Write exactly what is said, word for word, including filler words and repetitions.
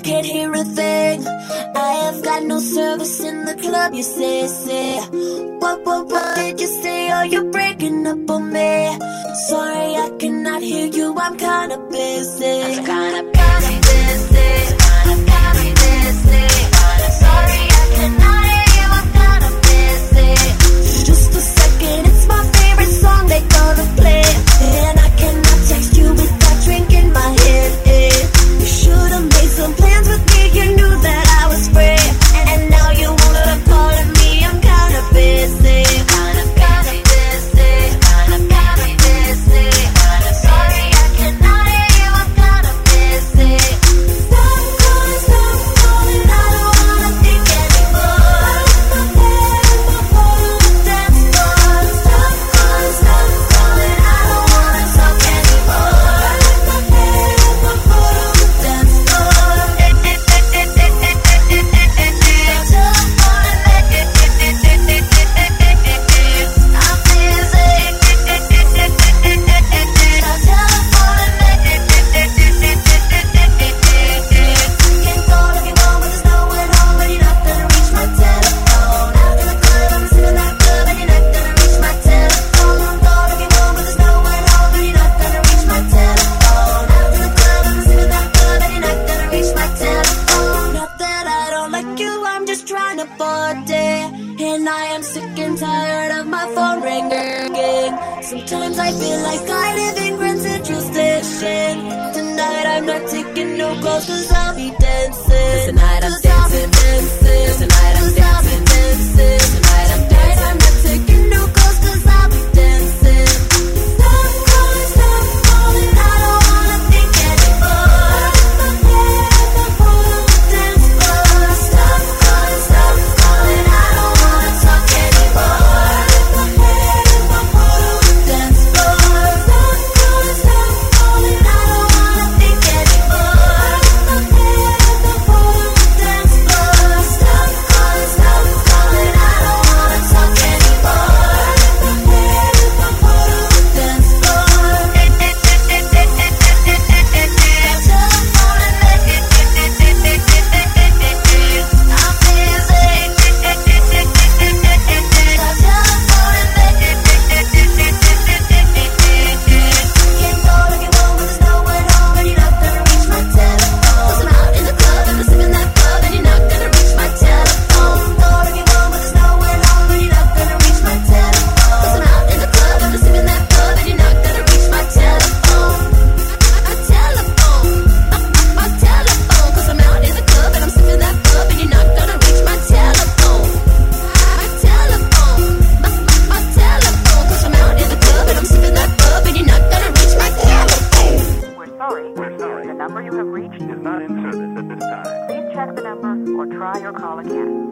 can't hear a thing. I have got no service in the club, you say, say. What, what, what did you say? Oh, you're breaking up on me. Sorry, I cannot hear you, I'm kinda busy. I'm kinda, kinda busy. Kinda, kinda busy. Sorry, I cannot hear you, I'm kinda busy. Just a second, it's my favorite song they gonna play. And I cannot text you without drinking my head, eh. You should've made some plans with me, you knew that I was free. And now you wanna stop calling me, I'm kinda busy. Kinda, kinda busy. Kinda, kinda busy. Sorry, I cannot hear you, I'm kinda busy. Stop calling, stop calling, I don't wanna think anymore. My head, my phone, dance floor. Stop calling, stop calling, I don't wanna talk anymore. My head, my phone, dance floor. And I am sick and tired of my phone ringing. Sometimes I feel like I live in Grand Central Station. Tonight I'm not taking no calls, cause I'll be dancing. Tonight I'm dancing, dancing. Tonight I'm dancing, dancing. Tonight I'm dancing. I'm not taking no calls, cause I'll be dancing. Stop calling, stop calling, I don't wanna think anymore. My head, my phone, dance floor. Stop calling, stop calling, I don't wanna talk anymore. My head, my phone, dance floor. Stop calling, stop calling, I don't wanna think anymore. My head, my phone, dance floor. Stop calling, stop calling, I don't wanna talk anymore. My head, my phone, dance floor. We're sorry, the number you have reached is not in service at this time. Please check the number or try your call again.